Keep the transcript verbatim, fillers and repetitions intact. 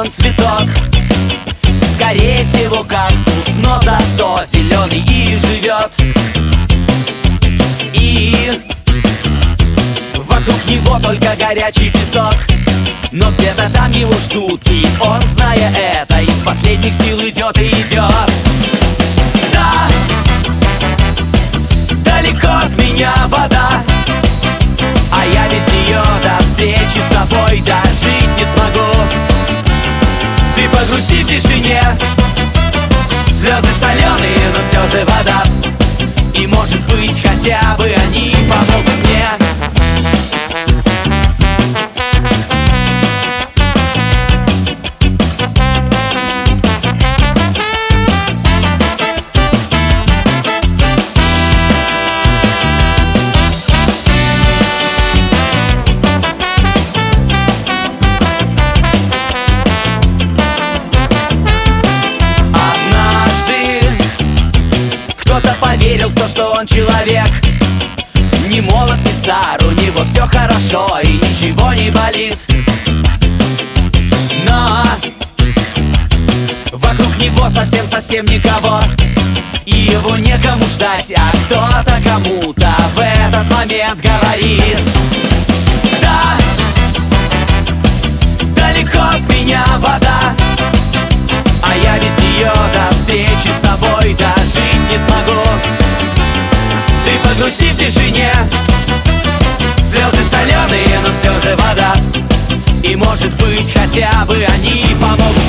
он цветок, скорее всего кактус, но зато зеленый и живет. И вокруг него только горячий песок, но где-то там его ждут, и он, зная это, из последних сил идет и идет. Да, далеко от меня вода, а я без нее до встречи с тобой дожить не смогу. Ты погрусти в тишине, слезы соленые, но все же вода. И может быть хотя бы они помогут мне. Поверил в то, что он человек, не молод, не стар, у него все хорошо и ничего не болит. Но вокруг него совсем-совсем никого, и его некому ждать, а кто-то кому-то в этот момент говорит: да, далеко от меня вода, а я без нее до встречи с тобой дожить не смогу. Ты погрусти в тишине, слезы соленые, но все же вода. И может быть хотя бы они помогут.